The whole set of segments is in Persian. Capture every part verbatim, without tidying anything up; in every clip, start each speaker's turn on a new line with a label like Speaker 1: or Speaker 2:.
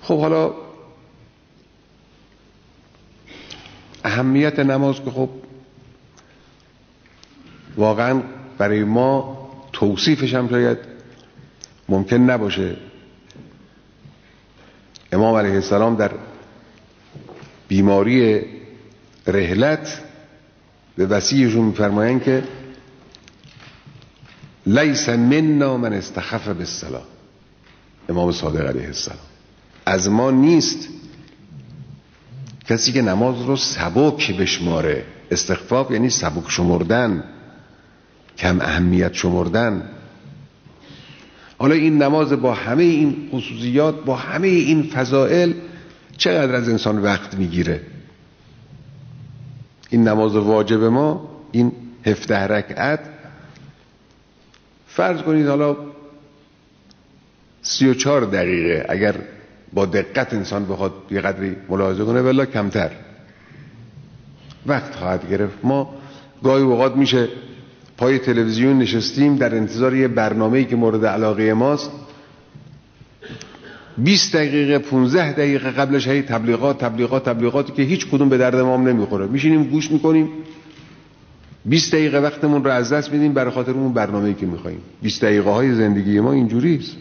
Speaker 1: خب حالا اهمیت نماز که خب واقعا برای ما توصیفش هم شاید ممکن نباشه. امام علیه السلام در بیماری رحلت به وصیشون میفرمایند که لیس منا من استخف بالصلاة، امام صادق علیه السلام، از ما نیست کسی که نماز رو سبک بشماره. استخفاف یعنی سبک شمردن، کم اهمیت شمردن. حالا این نماز با همه این خصوصیات، با همه این فضائل، چقدر از انسان وقت میگیره؟ این نماز واجب ما، این هفده رکعت، فرض کنید حالا سی و چهار دقیقه اگر با دقت انسان بخواد یه قدری ملاحظه کنه، والله کمتر وقت خواهد گرفت. ما گاهی اوقات میشه پای تلویزیون نشستیم در انتظار یه برنامه‌ای که مورد علاقه ماست، بیست دقیقه پانزده دقیقه قبلش هی تبلیغات تبلیغات تبلیغاتی که هیچ کدوم به درد ما هم نمیخوره، میشینیم گوش میکنیم، بیست دقیقه وقتمون رو از دست میدیم برای خاطر اون برنامه‌ای که میخوایم. بیست دقیقه های زندگی ما اینجوریست.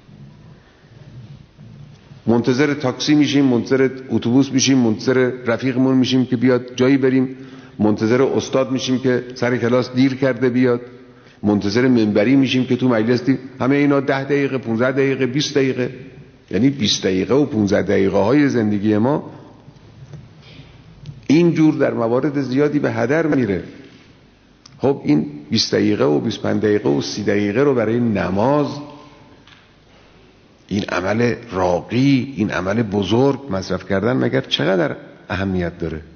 Speaker 1: منتظر تاکسی میشیم، منتظر اتوبوس میشیم، منتظر رفیقمون میشیم که بیاد جایی بریم، منتظر استاد میشیم که سر کلاس دیر کرده بیاد، منتظر منبری میشیم که تو مجلس دیر. همه اینا ده دقیقه، پانزده دقیقه، بیست دقیقه، یعنی بیست دقیقه و پانزده دقیقه های زندگی ما اینجور در موارد زیادی به هدر میره. خب این بیست دقیقه و بیست و پنج دقیقه و سی دقیقه رو برای نماز، این عمل راقی، این عمل بزرگ مصرف کردن مگر چقدر اهمیت داره؟